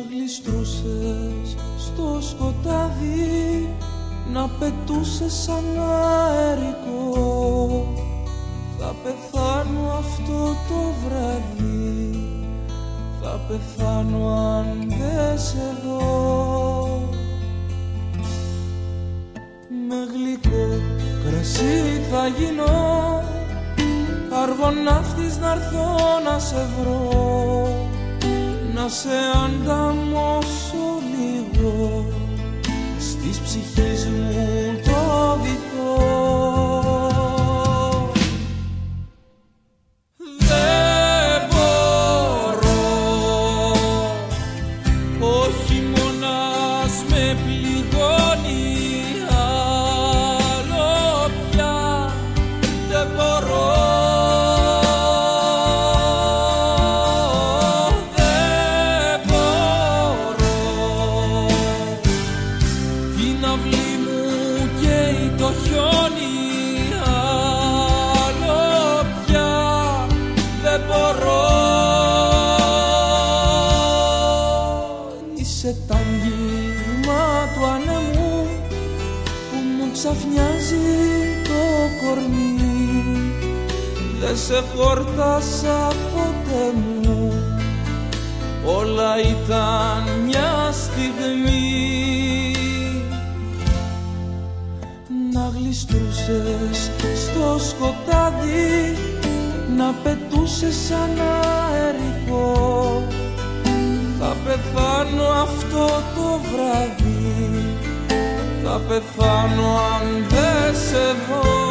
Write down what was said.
γλιστρούσες στο σκοτάδι, να πετούσες σαν αερικό. Θα πεθάνω αυτό το βράδυ, θα πεθάνω αν δεν σε δω. Με γλυκό κρασί θα γίνω, αργοναύτης να'ρθώ να σε βρω, να σε ανταμώσω λίγο στις ψυχής μου το βυθό. Δεν μπορώ, ο χειμώνας με πληγώνει άλλο πια, δεν μπορώ. Ξαφνιάζει το κορμί, δεν σε χόρτασα ποτέ μου, όλα ήταν μια στιγμή. Να γλιστρούσες στο σκοτάδι, να πετούσες σαν αερικό. Θα πεθάνω αυτό το βράδυ, θα πεθάνω αν δεν σε δω.